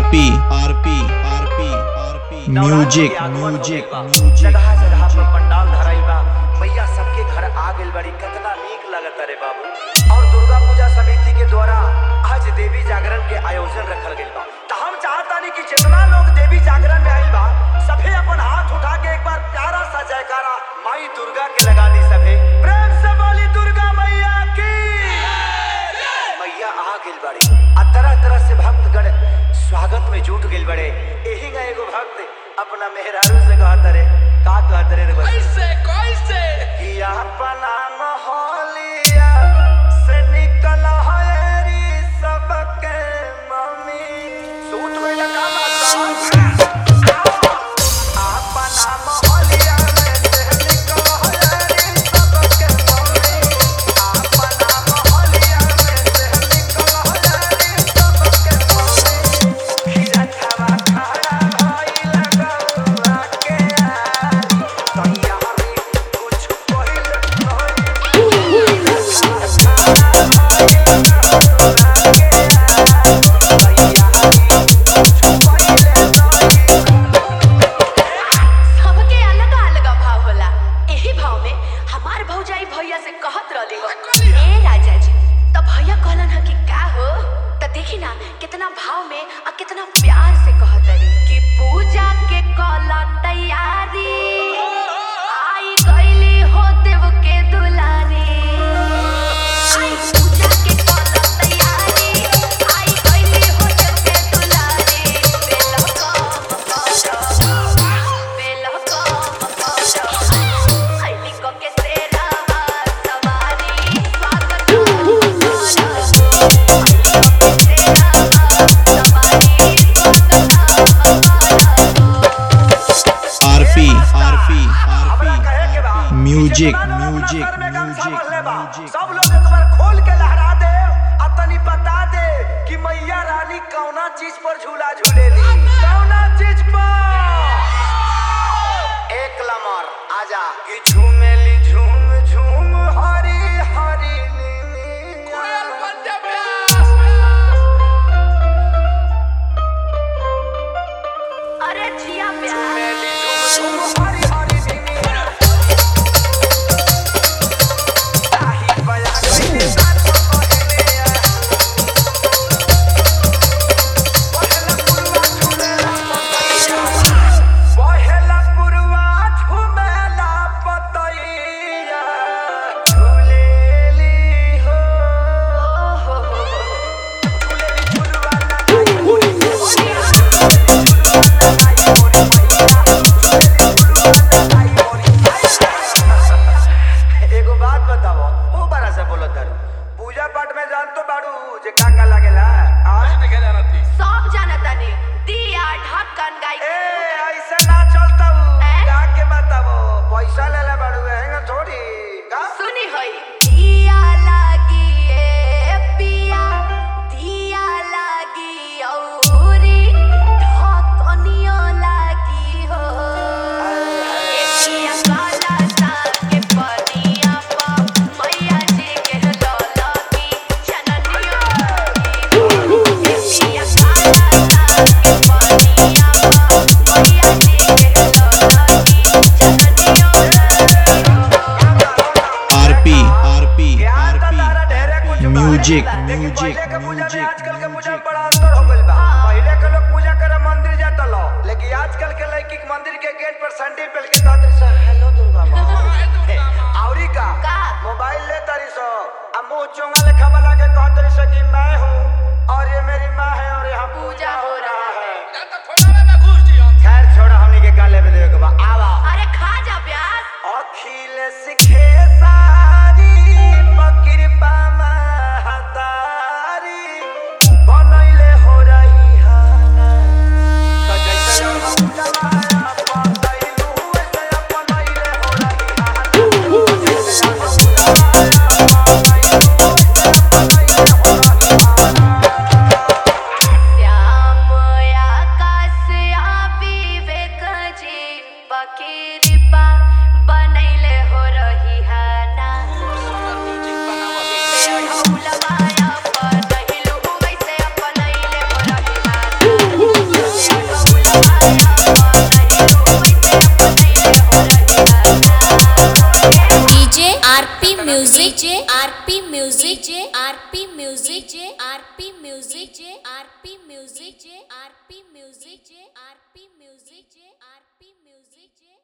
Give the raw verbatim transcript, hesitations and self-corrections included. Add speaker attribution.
Speaker 1: RP R P R P R P music music music
Speaker 2: जगह जगह पर पंडाल धराई बा। मैया सबके घर आ गेल बड़ी, कितना नीक लगता रे बाबू। और दुर्गा पूजा समिति के द्वारा आज देवी जागरण के आयोजन रखल गेल बा। तो हम चाहतानी कि जितना लोग देवी जागरण में आइल बा सभे अपन हाथ उठा के एक बार प्यारा सा जयकारा माई दुर्गा के लगा दी। सभे प्रेम से बोली दुर्गा मैया की। मैया आ गेल बड़ी आ तरह तरह से भक्तगण स्वागत में जुट गेल बड़े। एही ना एगो भक्त अपना मेहरारू से कहत रे, का कहत रे रे
Speaker 3: कैसे कैसे
Speaker 2: कि अपना मोहलिया से निकल हरी सबके मम्मी सूत में लगा अपना मोहलिया में से निकल हरी सबके मम्मी अपना मोहलिया में से निकल हरी सबके मम्मी खीरा खावा खाड़ा भाई लगा के तैयारी कुछ कोई
Speaker 4: सबके अलग अलग भाव होला। एही भाव में हमार भौजाई भैया से कहत रहली हो, ए राजा जी, तो भैया कहलन ह कि का हो। त देखी ना कितना भाव में और कितना प्यार से कहत रही कि पूजा के कला तैयारी आई गईली हो देव के दुलारी। आई पूजा के कला तैयारी आई गईली हो देव के दुलारी। बेलो
Speaker 1: R P R P R P music music music music
Speaker 2: सब लोग एक बार खोल के लहरा दे आ तनी बता दे कि मैया रानी कौना चीज पर झूला झूलेली। कौना चीज पर? एक लमर आजा कि झूमेली झूम झूम हरी हरी
Speaker 3: कोयल
Speaker 2: नीनी।
Speaker 3: पंजाबी
Speaker 4: अरे जिया प्यार
Speaker 2: झूमेली झूम झूम हरी हरी नीनी। ताही बया कइले साथ पहिले आ। पहला पुरवा झूमेला पतैया। पहला पुरवा झूमेला पतैया। झूलेली हो। झूलेली झुलवा लगाई मोरी मैया। एगो बात बताओ, ओ बड़ा से बोलत हर पूजा पाठ में जान तो बाड़ू जे का का लागेला। आज
Speaker 3: नहीं क्या जाना थी
Speaker 4: सब जानता ने दिया ढक्कन गाई
Speaker 2: ए ऐसे ना चलता हूँ।
Speaker 4: हैं?
Speaker 2: का के बताओ पैसा ले ले बाड़ू हैंगा थोड़ी का।
Speaker 4: सुनी होई दिया लागी ए पिया दिया लागी औरी ढक्कनियो लागी हो। ए पिया काला साग के पनिया पा मैया जी के लौलकी जननियो लागी हो। ए पिया काला साग के पनिया पा मैया जी के लौलकी जननियो लागी हो।
Speaker 1: आरपी आरपी
Speaker 2: ज्ञान का तारा ढेरे कुछ
Speaker 1: आरपी
Speaker 2: बा।
Speaker 1: म्यूजिक
Speaker 2: देखी
Speaker 1: म्यूजिक
Speaker 2: पहले के पूजा में
Speaker 1: म्यूजिक
Speaker 2: आजकल के पूजा में
Speaker 1: म्यूजिक
Speaker 2: बड़ा अंतर हो गइल बा। पहले के लोग पूजा करे मंदिर जाता लो, लेकिन आजकल के लड़की के मंदिर के गेट पर सैंडल पहन के तारी से हेलो दुर्गा माँ। औरी का
Speaker 4: का?
Speaker 2: मोबाइल ले तारी सो आ मुंह चोंगा लेखा बना के कह तारी सो कि मैं हूँ और ये मेरी माँ है और यहाँ पूजा हो रहा है।
Speaker 3: ना तो खोला में घुस जी हम
Speaker 2: खैर छोड़ा, हमनी के काले में देवे के बा। आवा
Speaker 4: अरे खा जा प्याज।
Speaker 2: अखिल सिखे सारी कृपा महतारी बनैले हो रही हाना। त जैसे हम जमाया पतैलू वैसे बनैले हो रही हाना। जैसे हम जमाया पतैलू वैसे बनैले हो
Speaker 5: म्यूजिक जे आरपी म्यूजिक जे आरपी म्यूजिक जे आरपी म्यूजिक जे आरपी म्यूजिक जे आरपी म्यूजिक जे आरपी म्यूजिक जे आरपी म्यूजिक जे